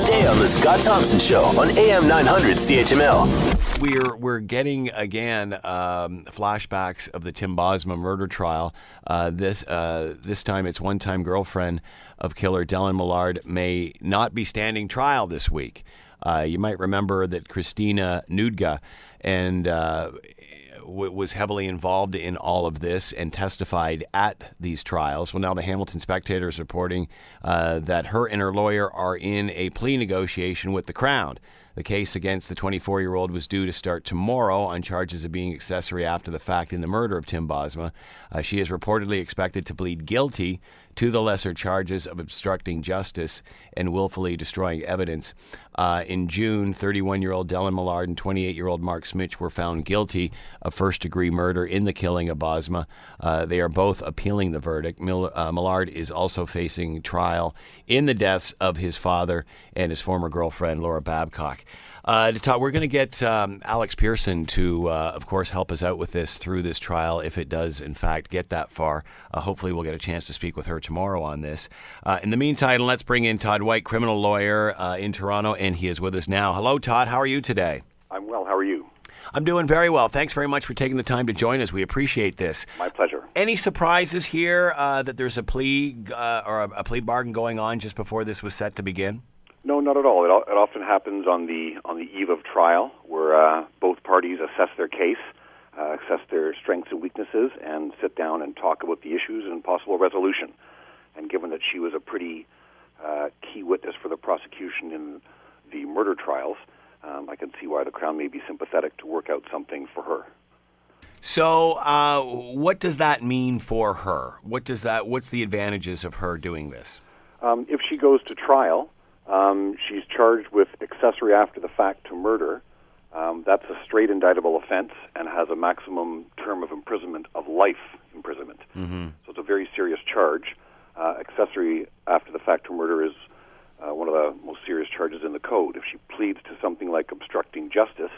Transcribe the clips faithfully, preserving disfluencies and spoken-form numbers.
Today on The Scott Thompson Show on A M nine hundred C H M L. We're we're getting again um, flashbacks of the Tim Bosma murder trial. Uh, this uh, this time it's one-time girlfriend of killer Dellen Millard may not be standing trial this week. Uh, you might remember that Christina Nudga and uh, w- was heavily involved in all of this and testified at these trials. Well, now the Hamilton Spectator is reporting uh, that her and her lawyer are in a plea negotiation with the Crown. The case against the twenty-four-year-old was due to start tomorrow on charges of being accessory after the fact in the murder of Tim Bosma. Uh, she is reportedly expected to plead guilty to the lesser charges of obstructing justice and willfully destroying evidence. Uh, in June, thirty-one-year-old Dellen Millard and twenty-eight-year-old Mark Smitch were found guilty of first-degree murder in the killing of Bosma. Uh, they are both appealing the verdict. Mill, uh, Millard is also facing trial in the deaths of his father and his former girlfriend, Laura Babcock. Uh, to talk, we're going to get um, Alex Pearson to, uh, of course, help us out with this through this trial, if it does, in fact, get that far. Uh, hopefully we'll get a chance to speak with her tomorrow on this. Uh, in the meantime, let's bring in Todd White, criminal lawyer uh, in Toronto, and he is with us now. Hello, Todd. How are you today? I'm well. How are you? I'm doing very well. Thanks very much for taking the time to join us. We appreciate this. My pleasure. Any surprises here uh, that there's a plea uh, or a, a plea bargain going on just before this was set to begin? No, not at all. It, it often happens on the on the eve of trial, where uh, both parties assess their case, uh, assess their strengths and weaknesses, and sit down and talk about the issues and possible resolution. And given that she was a pretty uh, key witness for the prosecution in the murder trials, um, I can see why the Crown may be sympathetic to work out something for her. So, uh, what does that mean for her? What does that? What's the advantages of her doing this? Um, if she goes to trial, Um, she's charged with accessory after the fact to murder. Um, that's a straight indictable offense and has a maximum term of imprisonment of life imprisonment. Mm-hmm. So it's a very serious charge. Uh, accessory after the fact to murder is uh, one of the most serious charges in the code. If she pleads to something like obstructing justice,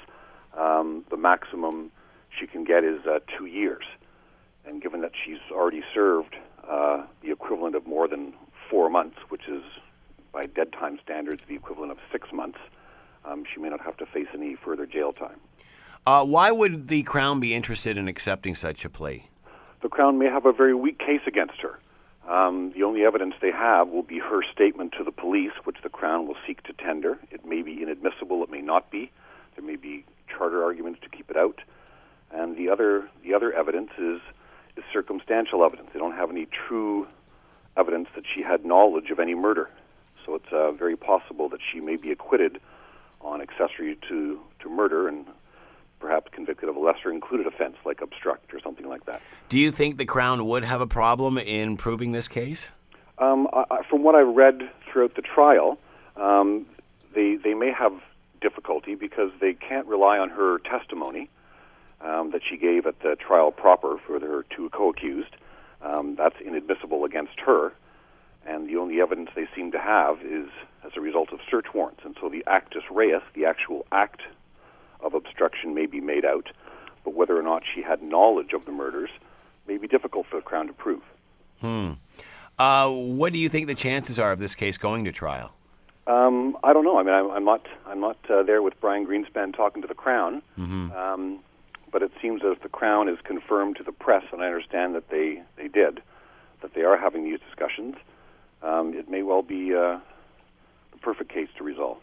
um, the maximum she can get is uh, two years. And given that she's already served uh, the equivalent of more than four months, which is by dead time standards, the equivalent of six months, um, she may not have to face any further jail time. Uh, why would the Crown be interested in accepting such a plea? The Crown may have a very weak case against her. Um, the only evidence they have will be her statement to the police, which the Crown will seek to tender. It may be inadmissible, it may not be. There may be charter arguments to keep it out. And the other the other evidence is, is circumstantial evidence. They don't have any true evidence that she had knowledge of any murder. So it's uh, very possible that she may be acquitted on accessory to, to murder and perhaps convicted of a lesser included offense like obstruct or something like that. Do you think the Crown would have a problem in proving this case? Um, I, from what I've read throughout the trial, um, they, they may have difficulty because they can't rely on her testimony um, that she gave at the trial proper for her two co-accused. Um, that's inadmissible against her. And the only evidence they seem to have is as a result of search warrants. And so the actus reus, the actual act of obstruction, may be made out, but whether or not she had knowledge of the murders may be difficult for the Crown to prove. Hmm. Uh, what do you think the chances are of this case going to trial? Um, I don't know. I mean, I'm, I'm not, I'm not uh, there with Brian Greenspan talking to the Crown, Mm-hmm. um, but it seems as the Crown is confirmed to the press, and I understand that they, they did, that they are having these discussions. Um, it may well be uh, the perfect case to resolve.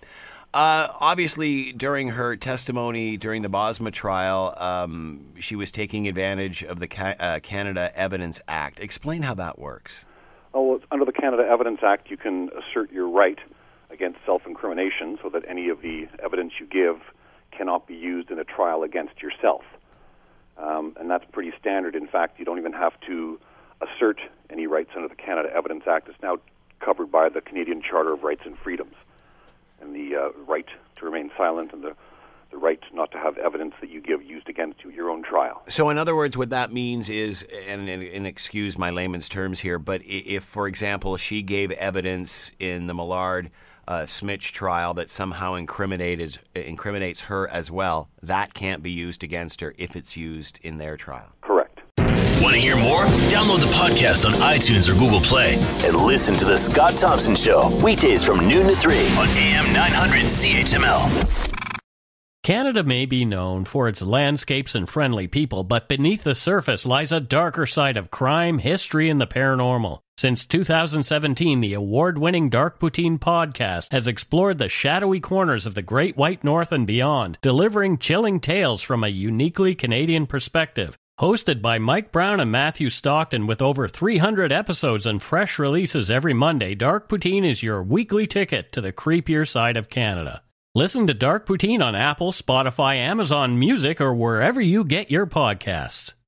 Uh, obviously, during her testimony during the Bosma trial, um, she was taking advantage of the Ca- uh, Canada Evidence Act. Explain how that works. Oh, well, under the Canada Evidence Act, you can assert your right against self-incrimination so that any of the evidence you give cannot be used in a trial against yourself. Um, and that's pretty standard. In fact, you don't even have to assert any rights under the Canada Evidence Act. It's now covered by the Canadian Charter of Rights and Freedoms, and the uh, right to remain silent and the, the right not to have evidence that you give used against you at your own trial. So in other words, what that means is, and, and, and excuse my layman's terms here, but if, for example, she gave evidence in the Millard uh, Smitch trial that somehow incriminated incriminates her as well, that can't be used against her if it's used in their trial. Correct. Want to hear more? Download the podcast on iTunes or Google Play and listen to The Scott Thompson Show, weekdays from noon to three on A M nine hundred C H M L. Canada may be known for its landscapes and friendly people, but beneath the surface lies a darker side of crime, history, and the paranormal. Since two thousand seventeen, the award-winning Dark Poutine podcast has explored the shadowy corners of the Great White North and beyond, delivering chilling tales from a uniquely Canadian perspective. Hosted by Mike Brown and Matthew Stockton with over three hundred episodes and fresh releases every Monday, Dark Poutine is your weekly ticket to the creepier side of Canada. Listen to Dark Poutine on Apple, Spotify, Amazon Music, or wherever you get your podcasts.